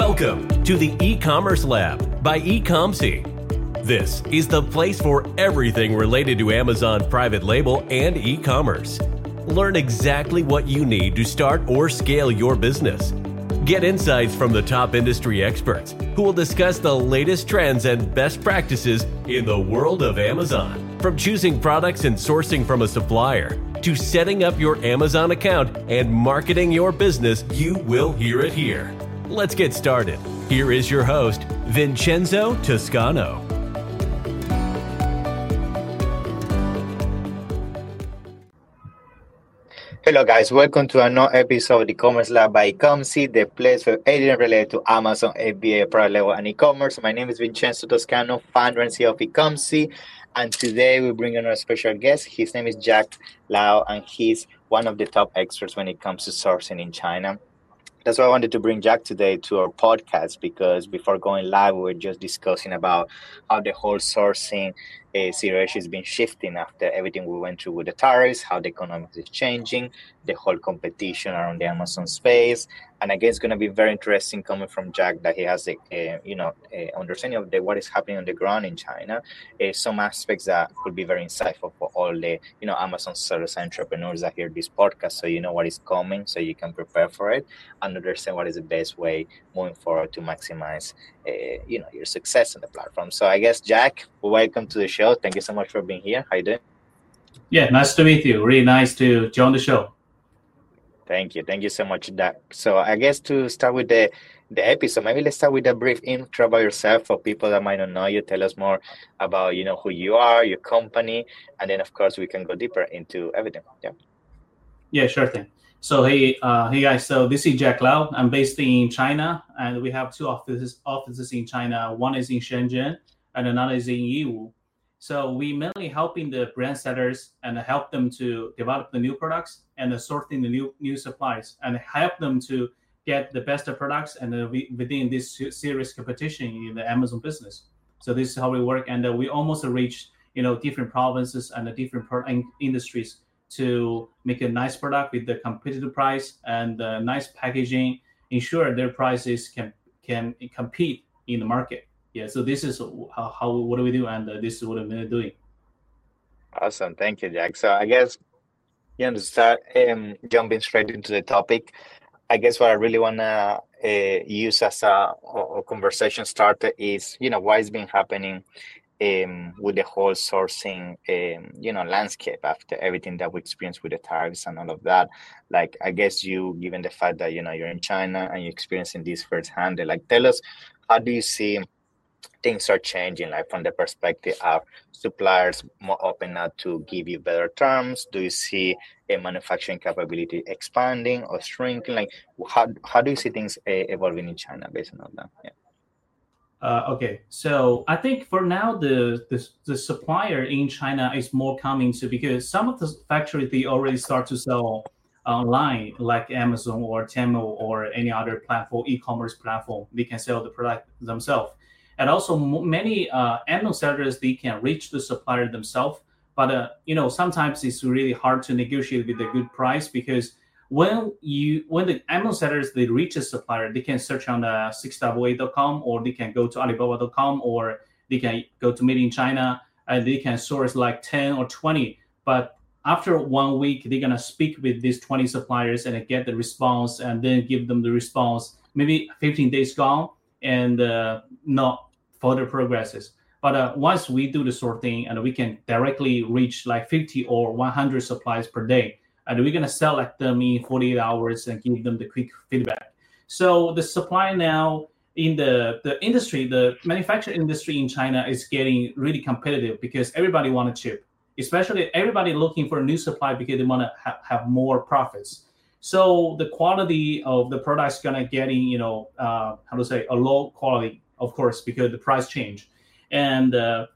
Welcome to the E-Commerce Lab by Ecomcy. This is the place for everything related to Amazon private label and e-commerce. Learn exactly what you need to start or scale your business. Get insights from the top industry experts who will discuss the latest trends and best practices in the world of Amazon. From choosing products and sourcing from a supplier to setting up your Amazon account and marketing your business, you will hear it here. Let's get started. Here is your host, Vincenzo Toscano. Hello guys, welcome to another episode of the E-Commerce Lab by Ecomcy, the place for everything related to Amazon, FBA, private label, and e-commerce. My name is Vincenzo Toscano, founder and CEO of Ecomcy, and today we bring in a special guest. His name is Jack Lau, and he's one of the top experts when it comes to sourcing in China. That's why I wanted to bring Jack today to our podcast, because before going live, we were just discussing about how the whole sourcing situation has been shifting after everything we went through with the tariffs, how the economics is changing, the whole competition around the Amazon space. And again, it's going to be very interesting coming from Jack that he has a understanding of what is happening on the ground in China. Some aspects that could be very insightful for all the Amazon sellers and entrepreneurs that hear this podcast, so you know what is coming, so you can prepare for it and understand what is the best way moving forward to maximize your success on the platform. So I guess, Jack, welcome to the show. Thank you so much for being here. How you doing? Yeah, nice to meet you. Really nice to join the show. Thank you so much, Jack. So I guess to start with the episode, maybe let's start with a brief intro about yourself for people that might not know you. Tell us more about who you are, your company, and then of course we can go deeper into everything. Yeah, sure thing. So hey guys, so this is Jack Lau. I'm based in China, and we have two offices in China. One is in Shenzhen and another is in Yiwu. So we mainly helping the brand sellers and help them to develop the new products and sorting the new supplies and help them to get the best products and within this serious competition in the Amazon business. So this is how we work, and we almost reach different provinces and different industries to make a nice product with the competitive price and nice packaging, ensure their prices can compete in the market. Yeah, so this is what do we do, and this is what I'm doing. Awesome, thank you, Jack. So I guess to start jumping straight into the topic, I guess what I really wanna use as a conversation starter is what has been happening with the whole sourcing landscape after everything that we experienced with the tariffs and all of that. Like, I guess you, given the fact that you're in China and you're experiencing this firsthand, like, tell us, how do you see things are changing, like from the perspective of suppliers more open now to give you better terms? Do you see a manufacturing capability expanding or shrinking? Like, how do you see things evolving in China based on that? Okay, so I think for now the supplier in China is more coming to, because some of the factories, they already start to sell online, like Amazon or Temu or any other platform, e-commerce platform. They can sell the product themselves, and also many Amazon sellers, they can reach the supplier themselves. But sometimes it's really hard to negotiate with a good price, because when the Amazon sellers, they reach a supplier, they can search on 688.com, or they can go to Alibaba.com, or they can go to Made in China, and they can source like 10 or 20. But after 1 week, they're gonna speak with these 20 suppliers and get the response, and then give them the response. Maybe 15 days gone, and not further progresses. But once we do the sorting, and we can directly reach like 50 or 100 supplies per day, and we're going to select them in 48 hours and give them the quick feedback. So the supply now in the industry, the manufacturing industry in China is getting really competitive, because everybody wants chip, especially everybody looking for a new supply because they want to have more profits. So the quality of the product is going to get in, a low quality, of course, because the price change. And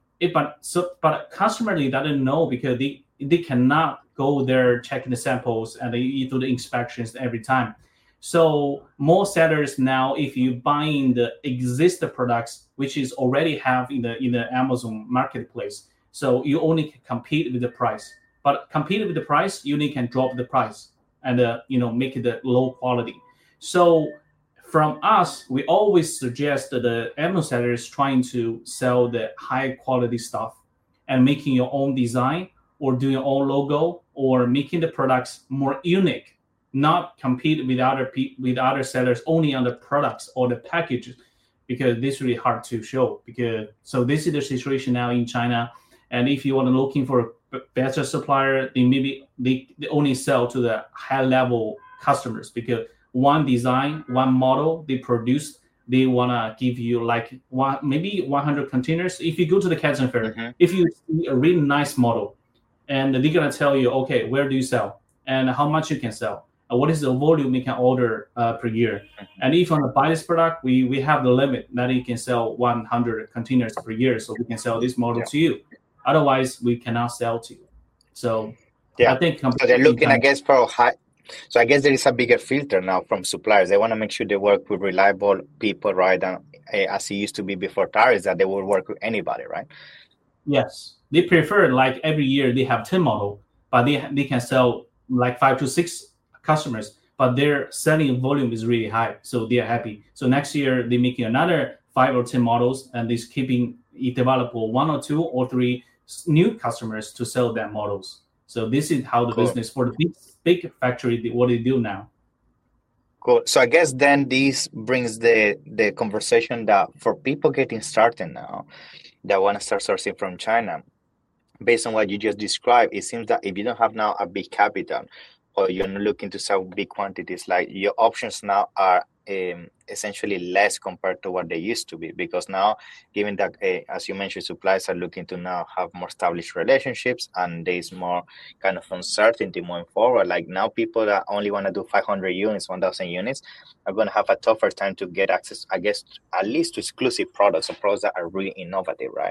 but customer, they doesn't know, because they cannot go there checking the samples, and they do the inspections every time. So more sellers now, if you buying the existing products, which is already have in the Amazon marketplace, so you only can compete with the price. But compete with the price, you only can drop the price and make it the low quality. So from us, we always suggest that the Amazon sellers trying to sell the high quality stuff and making your own design or doing your own logo or making the products more unique, not compete with other sellers only on the products or the packages, because this is really hard to show. So this is the situation now in China. And if you want to looking for a better supplier, they only sell to the high level customers, because one design, one model they produce, they want to give you like maybe 100 containers. If you go to the Kaizen Fair, if you see a really nice model, and they're going to tell you, okay, where do you sell and how much you can sell, and what is the volume you can order per year. And if you want to buy this product, we have the limit that you can sell 100 containers per year, so we can sell this model to you. Otherwise, we cannot sell to you. So I think so they're looking, I guess, for high. So I guess there is a bigger filter now from suppliers. They want to make sure they work with reliable people, right? And as it used to be before tariffs, that they will work with anybody, right? Yes, they prefer like every year they have 10 model, but they can sell like 5 to 6 customers, but their selling volume is really high, so they are happy. So next year they're making another 5 or 10 models, and they're keeping it develop 1 or 2 or 3 new customers to sell their models. So this is how the business for the big factory, what they do now. Cool. So I guess then this brings the conversation that for people getting started now that want to start sourcing from China, based on what you just described, it seems that if you don't have now a big capital or you're not looking to sell big quantities, like your options now are essentially less compared to what they used to be, because now, given that, as you mentioned, suppliers are looking to now have more established relationships and there's more kind of uncertainty moving forward. Like now people that only want to do 500 units, 1,000 units are going to have a tougher time to get access, I guess, at least to exclusive products or products that are really innovative, right?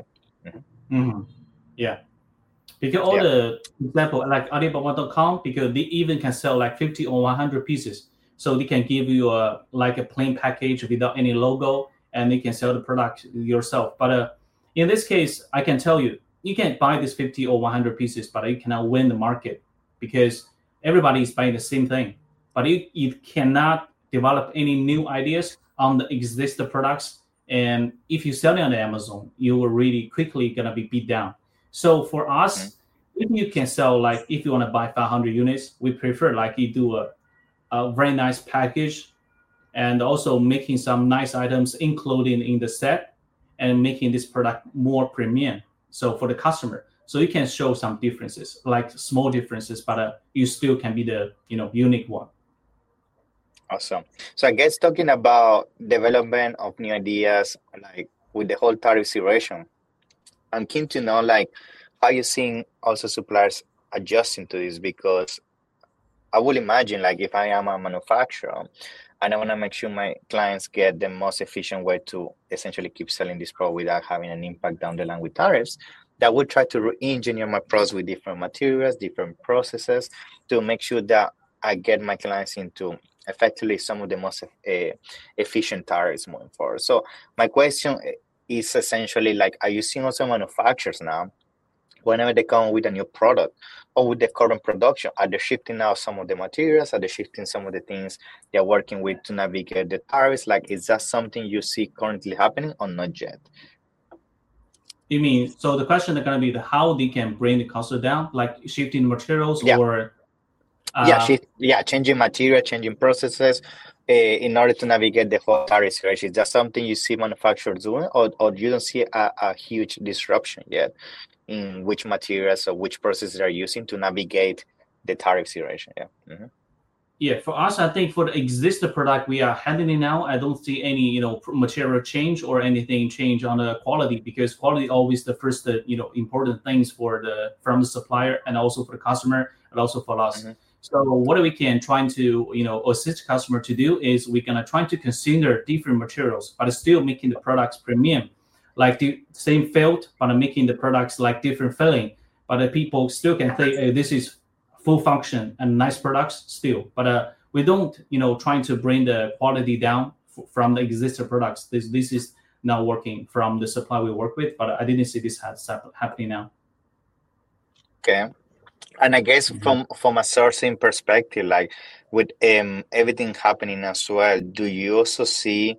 Yeah. Because all the example like Alibaba.com, because they even can sell like 50 or 100 pieces. So they can give you a plain package without any logo, and they can sell the product yourself. But in this case, I can tell you, you can buy this 50 or 100 pieces, but you cannot win the market because everybody is buying the same thing. But you cannot develop any new ideas on the existing products. And if you sell it on Amazon, you will really quickly going to be beat down. So for us, if you can sell, like if you want to buy 500 units, we prefer like you do a very nice package, and also making some nice items including in the set, and making this product more premium. So for the customer, so you can show some differences, like small differences, but you still can be the unique one. Awesome. So I guess talking about development of new ideas, like with the whole tariff situation, I'm keen to know like how you're seeing also suppliers adjusting to this, because I would imagine like if I am a manufacturer and I want to make sure my clients get the most efficient way to essentially keep selling this product without having an impact down the line with tariffs, that would try to re-engineer my process with different materials, different processes to make sure that I get my clients into effectively some of the most efficient tariffs moving forward. So my question is essentially like, are you seeing also manufacturers now, whenever they come with a new product or with the current production, are they shifting now some of the materials? Are they shifting some of the things they're working with to navigate the tariffs? Like, is that something you see currently happening or not yet? You mean, so the question is going to be how they can bring the cost down, like shifting materials or... changing material, changing processes in order to navigate the whole tariff situation. Is that something you see manufacturers doing, or you don't see a huge disruption yet in which materials or which processes are using to navigate the tariff situation? Yeah, for us, I think for the existing product we are handling now, I don't see any material change or anything change on the quality, because quality always the first important things from the supplier and also for the customer and also for us. So what we can try to assist customer to do is we're gonna try to consider different materials, but still making the products premium, like the same felt, but making the products like different filling. But the people still can say, hey, this is full function and nice products still. But we don't trying to bring the quality down from the existing products. This is now working from the supply we work with, but I didn't see this happening now. Okay. And I guess Mhm. from a sourcing perspective, like with everything happening as well, do you also see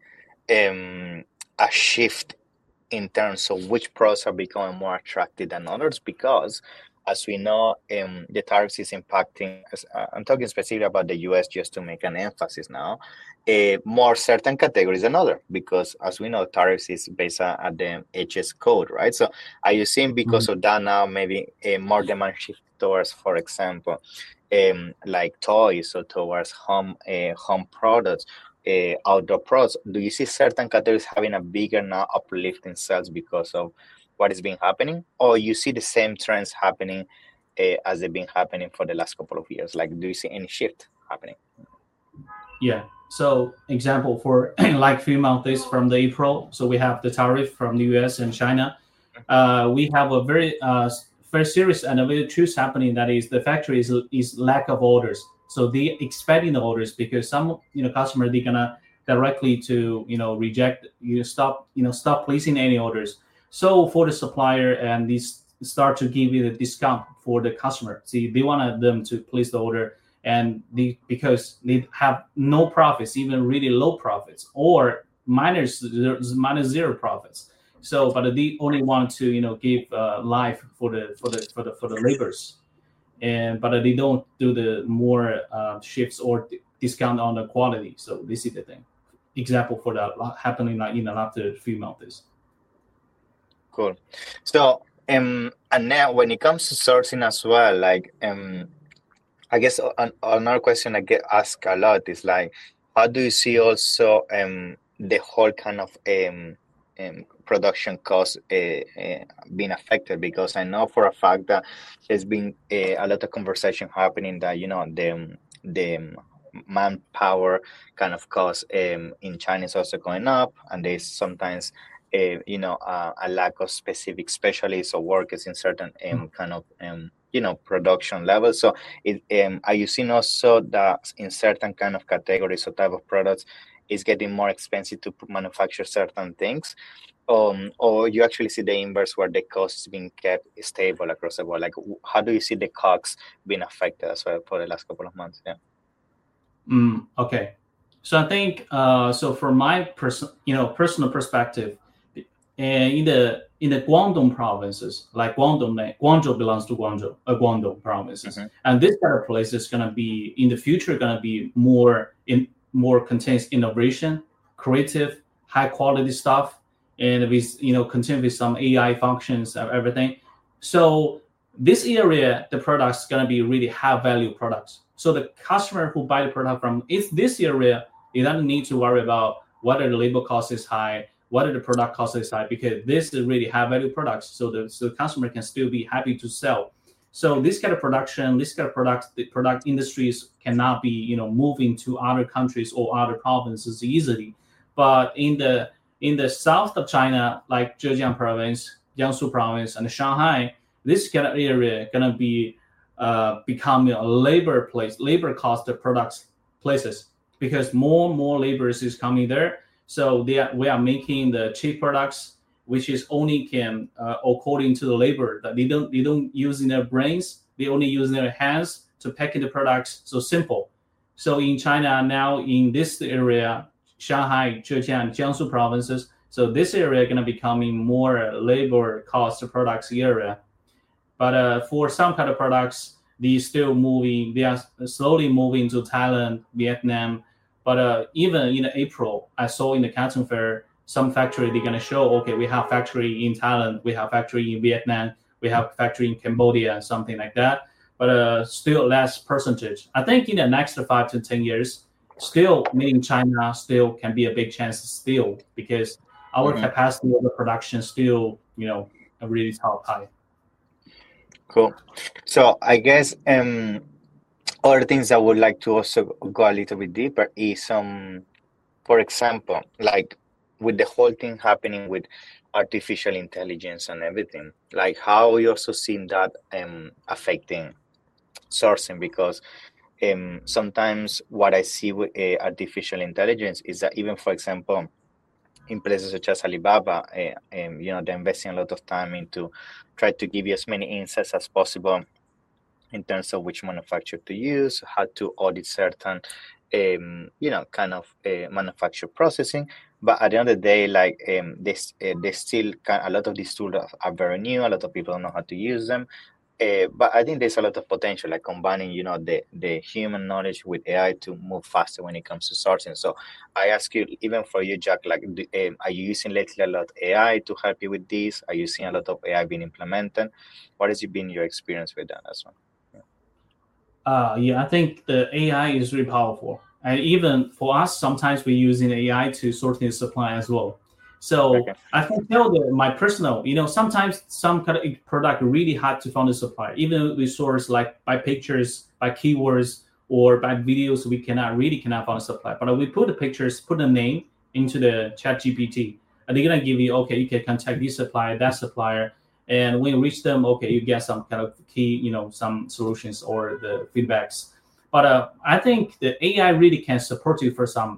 a shift in terms of which products are becoming more attractive than others? Because as we know, the tariffs is impacting, I'm talking specifically about the US just to make an emphasis now, more certain categories than other, because as we know, tariffs is based at the HS code, right? So are you seeing because Mhm. of that now maybe a more demand shift towards, for example, like toys or towards home products, outdoor products? Do you see certain categories having a bigger now uplift in sales because of what is been happening, or you see the same trends happening as they've been happening for the last couple of years? Like, do you see any shift happening? Yeah. So example for like few months from the April, so we have the tariff from the US and China. We have a very serious and a very truth happening, that is the factory is lack of orders. So they expecting the orders because some customer, they're gonna directly to reject, stop placing any orders. So for the supplier, and these start to give you the discount for the customer. See, they wanted them to place the order, and because they have no profits, even really low profits, or minus zero profits. So, but they only want to give life for the laborers, and but they don't do the more shifts or discount on the quality. So this is the thing. Example for that happening like in after few months. Cool. So, and now when it comes to sourcing as well, like, I guess another question I get asked a lot is like, how do you see also the whole kind of production cost being affected? Because I know for a fact that there's been a lot of conversation happening that the manpower kind of cost in China is also going up, and there's sometimes a lack of specific specialists or workers in certain kind of production levels. So are you seeing also that in certain kind of categories or type of products it's getting more expensive to manufacture certain things, or you actually see the inverse where the cost is being kept stable across the board? Like, how do you see the costs being affected as well for the last couple of months? Yeah. Okay, so I think so from my personal perspective, and in the Guangdong provinces, like Guangzhou belongs to Guangdong provinces, Hmm. and this kind of place is gonna be in the future gonna be more contains innovation, creative, high quality stuff, and with contain with some AI functions and everything. So this area, the products gonna be really high value products. So the customer who buy the product from this area, they don't need to worry about whether the labor cost is high, whether the product cost is high, because this is really high value products. So the customer can still be happy to sell. So this kind of production, this kind of products, the product industries cannot be moving to other countries or other provinces easily. But in the south of China, like Zhejiang province, Jiangsu province, and Shanghai, this kind of area gonna be becoming a labor cost of products places, because more and more laborers is coming there. So we are making the cheap products, which is only can according to the labor, that they don't using their brains, they only use their hands to package the products. So simple. So in China now, in this area, Shanghai, Zhejiang, Jiangsu provinces, so this area going to becoming more labor cost products area. But for some kind of products, they are slowly moving to Thailand, Vietnam. But even in April, I saw in the Canton Fair, some factory they're gonna show, okay, we have factory in Thailand, we have factory in Vietnam, we have factory in Cambodia, something like that. But still less percentage. I think in the next 5 to 10 years, still made in China still can be a big chance still, because our Hmm. capacity of the production still, a really top high. Cool. So I guess other things I would like to also go a little bit deeper is for example, like with the whole thing happening with artificial intelligence and everything, like how you also seen that affecting sourcing? Because sometimes what I see with artificial intelligence is that even, for example, in places such as Alibaba, they're investing a lot of time into try to give you as many insights as possible in terms of which manufacturer to use, how to audit certain, kind of manufacture processing. But at the end of the day, like they still a lot of these tools are very new. A lot of people don't know how to use them. But I think there's a lot of potential, like combining, the human knowledge with AI to move faster when it comes to sourcing. So I ask you, even for you, Jack, like, are you using lately a lot of AI to help you with this? Are you seeing a lot of AI being implemented? What has been your experience with that as well? Yeah, I think the AI is really powerful. And even for us, sometimes we're using AI to sort the supply as well. So Okay. I can tell that my personal, sometimes some kind of product really hard to find a supplier. Even we source like by pictures, by keywords, or by videos, we cannot find a supplier. But we put the pictures, put a name into the chat GPT, and they're gonna give you, okay, you can contact this supplier, that supplier. And when you reach them, okay, you get some kind of key, some solutions or the feedbacks. But I think the AI really can support you for some,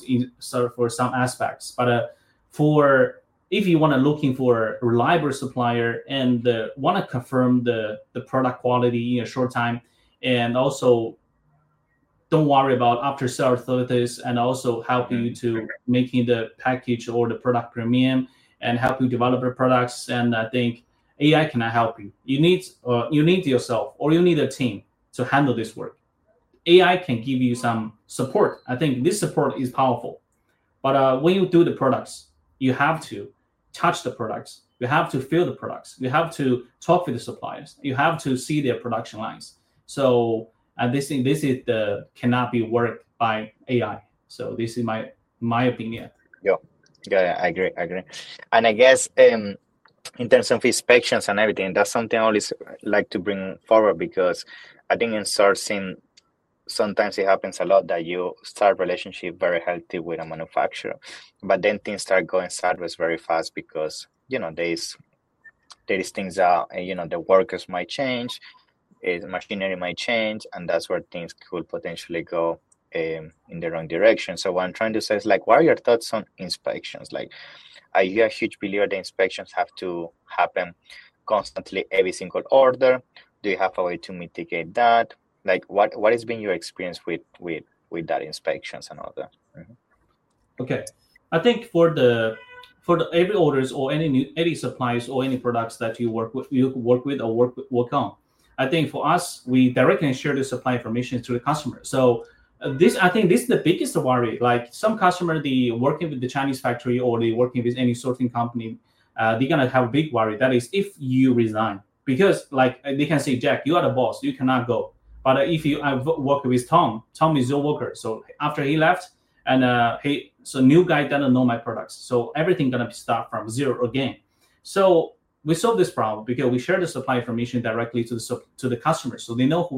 for some aspects. But for if you want to looking for a reliable supplier and want to confirm the product quality in a short time, and also don't worry about after sales authorities, and also help you to making the package or the product premium and help you develop the products. And I think AI cannot help you. You need yourself, or you need a team to handle this work. AI can give you some support. I think this support is powerful. But when you do the products, you have to touch the products. You have to feel the products. You have to talk with the suppliers. You have to see their production lines. So this is cannot be worked by AI. So this is my opinion. Yeah, I agree. And I guess in terms of inspections and everything, that's something I always like to bring forward, because I think in sourcing, sometimes it happens a lot that you start relationship very healthy with a manufacturer, but then things start going sideways very fast, because there is things that the workers might change, machinery might change, and that's where things could potentially go in the wrong direction. So what I'm trying to say is, like, what are your thoughts on inspections? Like, are you a huge believer that inspections have to happen constantly every single order? Do you have a way to mitigate that? Like, what has been your experience with that inspections and all that? Okay, I think for the every orders or any supplies or any products that you work with or work on, I think for us, we directly share the supply information to the customer. So I think this is the biggest worry. Like, some customer, they working with the Chinese factory or they working with any sorting company, they're gonna have a big worry. That is, if you resign, because like they can say, Jack, you are the boss, you cannot go. But if I work with Tom is your worker. So after he left, and so new guy doesn't know my products. So everything gonna start from zero again. So we solve this problem because we share the supply information directly to the customer, so they know who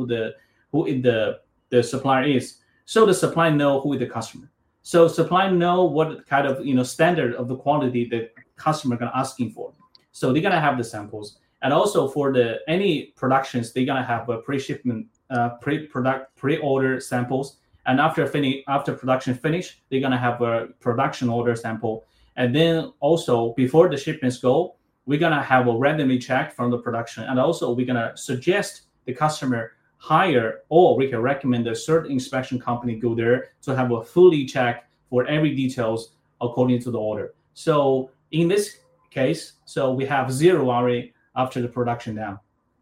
the supplier is. So the supplier know who is the customer. So supplier know what kind of standard of the quality the customer gonna asking for. So they're gonna have the samples, and also for any productions, they're gonna have a pre-shipment, pre-order samples. And after production finish, they're gonna have a production order sample. And then also before the shipments go, we're gonna have a randomly check from the production. And also we're gonna suggest the customer hire, or we can recommend a certain inspection company go there to have a fully check for every details according to the order. So in this case, so we have zero worry after the production down.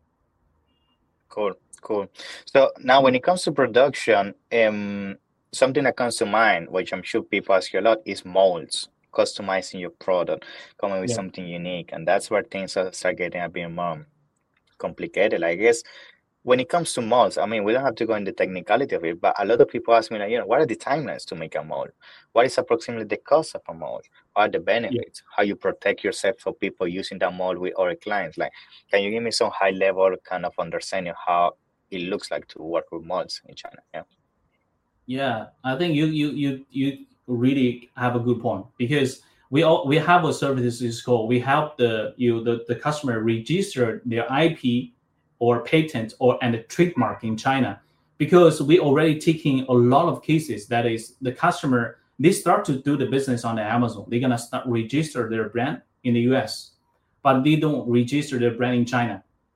Cool. So now when it comes to production, something that comes to mind, which I'm sure people ask you a lot, is molds, customizing your product, coming with something unique. And that's where things start getting a bit more complicated. I guess when it comes to molds, I mean, we don't have to go into the technicality of it, but a lot of people ask me, like, what are the timelines to make a mold? What is approximately the cost of a mold? What are the benefits? How you protect yourself for people using that mold with other clients? Like, can you give me some high level kind of understanding of how it looks like to work with molds in China? Yeah, I think you really have a good point, because we have a service is called, we help the customer register their IP or patent and a trademark in China, because we already taking a lot of cases that is the customer, they start to do the business on the Amazon, they're gonna start register their brand in the US, but they don't register their brand in China.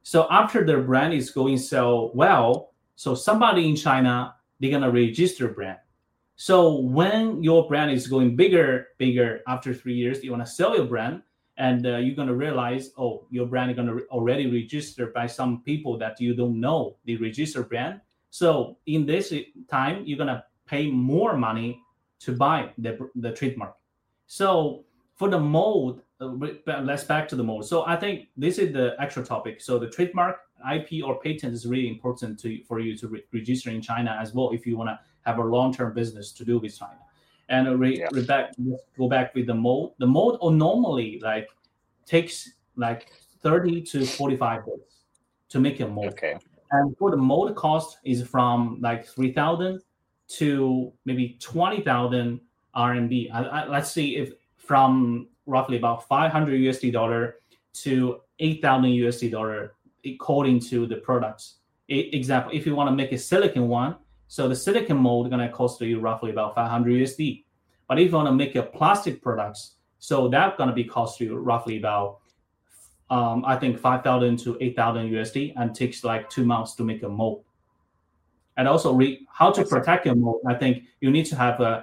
So after their brand is going so well, so somebody in China, they're gonna register brand. So when your brand is going bigger after 3 years, you want to sell your brand, and you're going to realize, oh, your brand is going to already registered by some people that you don't know the register brand. So in this time, you're going to pay more money to buy the trademark. So for the mold, let's back to the mold. So I think this is the actual topic. So the trademark, IP, or patent is really important for you to register in China as well if you want to have a long-term business to do with China. And go back with the mold. The mold normally takes 30 to 45 days to make a mold. Okay. And for the mold cost is from 3,000 to maybe 20,000 RMB. Let's see, if from roughly about $500 to $8,000 according to the products. Example, if you want to make a silicon one, so the silicon mold is going to cost you roughly about $500. But if you want to make a plastic products, so that's going to be cost you roughly about, I think 5,000 to 8,000 USD, and takes 2 months to make a mold. And also how to protect your mold. I think you need to have a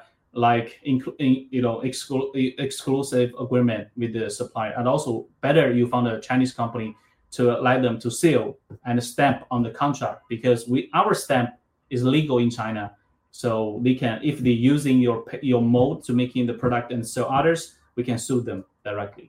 exclusive agreement with the supplier, and also better you found a Chinese company to allow them to seal and stamp on the contract, because our stamp is legal in China, so they can, if they're using your mold to making the product and sell others, we can sue them directly.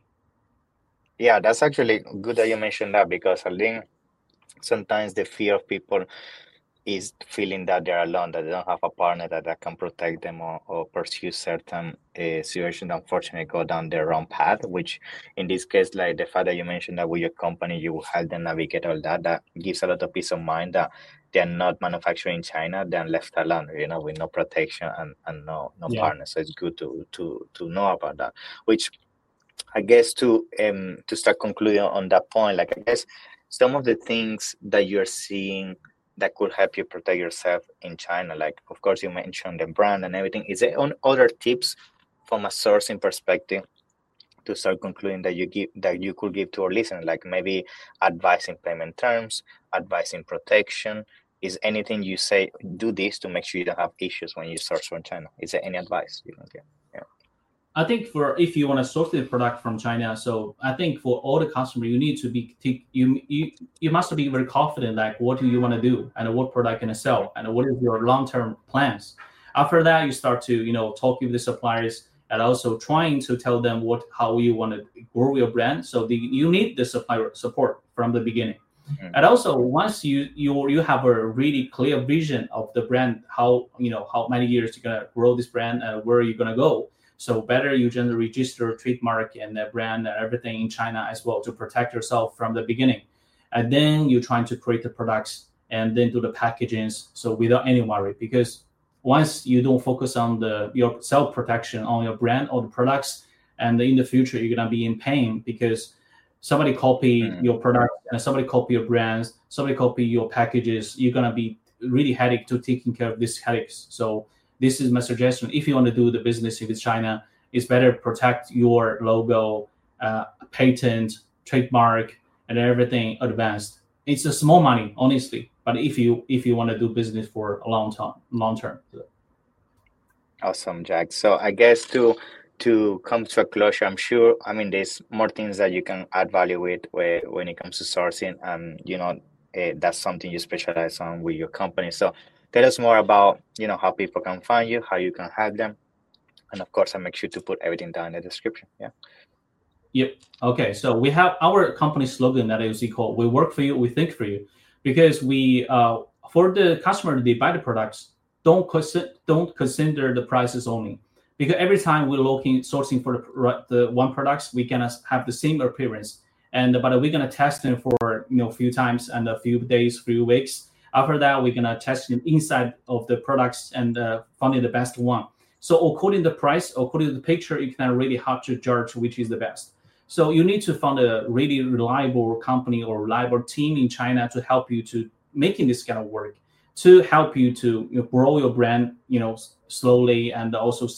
Yeah, that's actually good that you mentioned that, because I think sometimes the fear of people is feeling that they're alone, that they don't have a partner that can protect them or pursue certain situations, unfortunately go down their own path, which in this case, like the fact that you mentioned that with your company, you will help them navigate all that gives a lot of peace of mind that they're not manufacturing in China, they're left alone, with no protection and no partner. So it's good to know about that, which I guess to start concluding on that point, I guess some of the things that you're seeing that could help you protect yourself in China, of course you mentioned the brand and everything. Is there other tips from a sourcing perspective to start concluding that you could give to our listeners, maybe advising payment terms, advising protection? Is anything you say, do this to make sure you don't have issues when you source from China? Is there any advice you can give? Yeah. I think if you want to source the product from China, so I think for all the customers, you need to be you must be very confident, what do you want to do and what product can sell and what is your long-term plans. After that, you start to talk with the suppliers and also trying to tell them how you want to grow your brand. So you need the supplier support from the beginning. Mm-hmm. And also once you have a really clear vision of the brand, how many years you're gonna grow this brand and where you're gonna go. So better you just register trademark and the brand and everything in China as well to protect yourself from the beginning. And then you're trying to create the products and then do the packagings. So without any worry, because once you don't focus on your self-protection on your brand or the products, and in the future, you're going to be in pain because somebody copy your product and somebody copy your brands, somebody copy your packages. You're going to be really headache to taking care of these headaches. So this is my suggestion. If you want to do the business with China, it's better protect your logo, patent, trademark, and everything advanced. It's a small money, honestly, but if you want to do business for a long term. Awesome, Jack. So I guess to come to a closure, I'm sure, there's more things that you can add value with when it comes to sourcing, and that's something you specialize on with your company. So tell us more about, how people can find you, how you can help them. And of course, I'll make sure to put everything down in the description. Yeah. Yep. Okay. So we have our company slogan that is called "We work for you, we think for you," because we, for the customer, they buy the products, don't consider the prices only, because every time we're sourcing for the one products, we can have the same appearance, but we're gonna test them for a few times and a few days, few weeks. After that, we're gonna test them inside of the products and finding the best one. So according to the price, according to the picture, you can really hard to judge which is the best. So you need to find a really reliable company or reliable team in China to help you to making this kind of work, to help you to grow your brand, slowly and also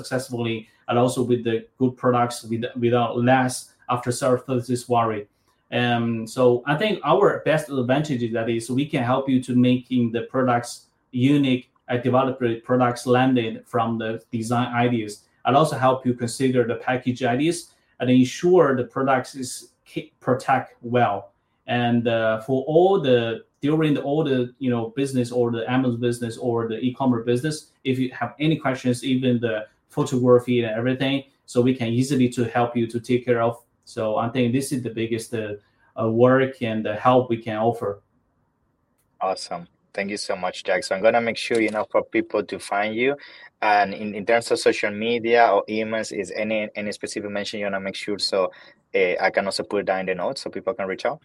successfully, and also with the good products without less after service worry. So I think our best advantage is that is we can help you to making the products unique, develop products landed from the design ideas, and also help you consider the package ideas and ensure the products is protect well. And for all the business or the Amazon business or the e-commerce business, if you have any questions, even the photography and everything, so we can easily to help you to take care of. So I think this is the biggest work and the help we can offer. Awesome. Thank you so much, Jack. So I'm gonna make sure, for people to find you. And in terms of social media or emails, is any specific mention you wanna make sure? So I can also put it down in the notes so people can reach out.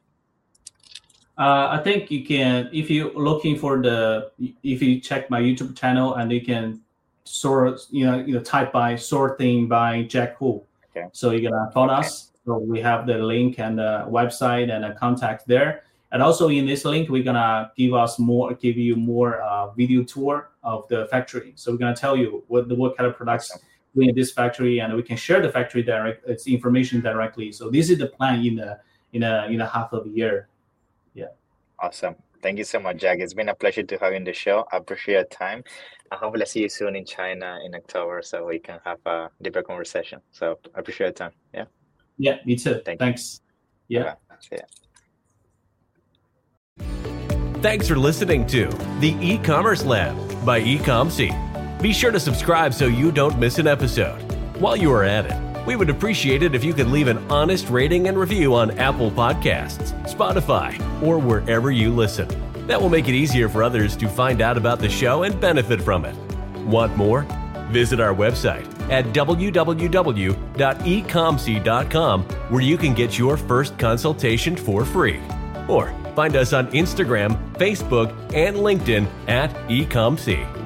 I think you can, if you're looking for if you check my YouTube channel, and you can sort, type by sorting by Jack Hu. Okay. So you're gonna follow us. So we have the link and the website and a contact there. And also in this link, we're gonna give you more video tour of the factory. So we're gonna tell you what kind of products in this factory, and we can share the factory its information directly. So this is the plan in a half of a year. Yeah. Awesome. Thank you so much, Jack. It's been a pleasure to have you in the show. I appreciate your time. I hope to see you soon in China in October, so we can have a deeper conversation. So I appreciate your time. Yeah. Yeah, me too. Thanks. Yeah. Yeah. Thanks for listening to the E-Commerce Lab by Ecomcy. Be sure to subscribe so you don't miss an episode. While you are at it, we would appreciate it if you could leave an honest rating and review on Apple Podcasts, Spotify, or wherever you listen. That will make it easier for others to find out about the show and benefit from it. Want more? Visit our website at www.ecomcy.com, where you can get your first consultation for free. Or find us on Instagram, Facebook, and LinkedIn at Ecomcy.